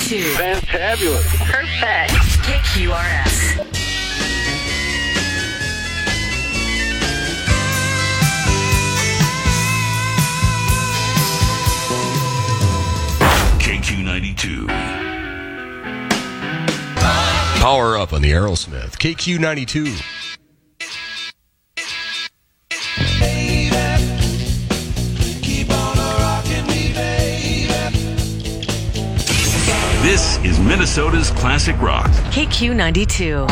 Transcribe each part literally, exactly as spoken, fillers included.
ninety-two. Fantabulous. Perfect. K Q R S. K Q ninety-two. Power up on the Aerosmith. K Q ninety-two. This is Minnesota's Classic Rock. K Q ninety-two.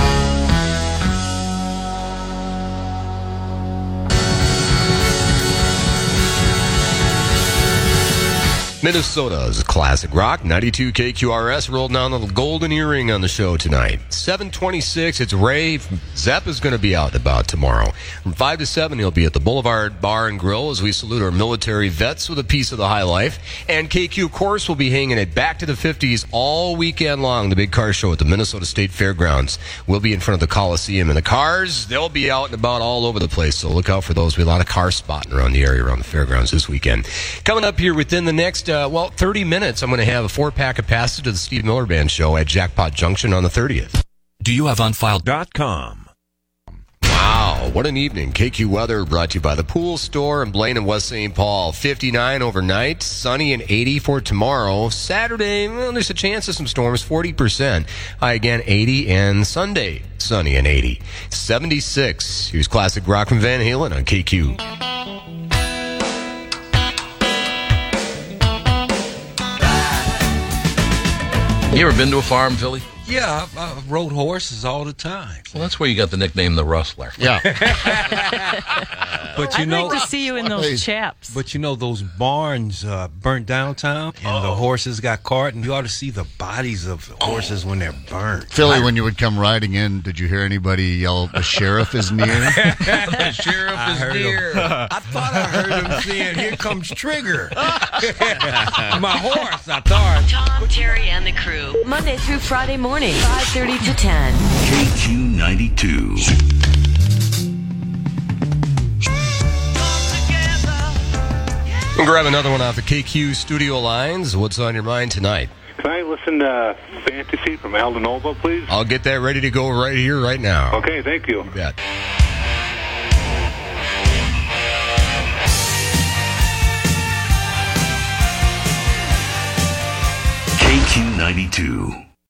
Minnesota's Classic Rock, ninety-two K Q R S, rolled down the golden earring on the show tonight. seven twenty-six, it's Ray. Zepp is going to be out and about tomorrow. From five to seven, he'll be at the Boulevard Bar and Grill as we salute our military vets with a piece of the high life. And K Q, of course, will be hanging it back to the fifties all weekend long, the big car show at the Minnesota State Fairgrounds. We'll be in front of the Coliseum, and the cars, they'll be out and about all over the place, so look out for those. We have a lot of car spotting around the area, around the fairgrounds this weekend. Coming up here within the next Uh, well, thirty minutes, I'm going to have a four-pack of passes to the Steve Miller Band show at Jackpot Junction on the thirtieth. Do you have unfiled dot com? Wow, what an evening. K Q weather brought to you by the Pool Store in Blaine and West Saint Paul. fifty-nine overnight, sunny and eighty for tomorrow. Saturday, well, there's a chance of some storms, forty percent. High again, eighty, and Sunday, sunny and eighty. seventy-six. Here's Classic Rock from Van Halen on K Q. You ever been to a farm, Philly? Yeah, I, I rode horses all the time. Well, that's where you got the nickname the Rustler. Yeah. But you I'd know, like to see you in those chaps. But you know, those barns uh, burnt downtown, and oh. the horses got caught, and you ought to see the bodies of the horses oh. when they're burnt. Philly, when you would come riding in, did you hear anybody yell, "The sheriff is near"? The sheriff I is near. I thought I heard him saying, "Here comes Trigger." My horse, I thought. Tom, Terry, and the crew. Monday through Friday morning, five thirty to ten. K Q ninety-two. We'll grab another one off the K Q studio lines. What's on your mind tonight? Can I listen to Fantasy from Aldo Nova, please? I'll get that ready to go right here, right now. Okay, thank you. You bet. K Q ninety-two.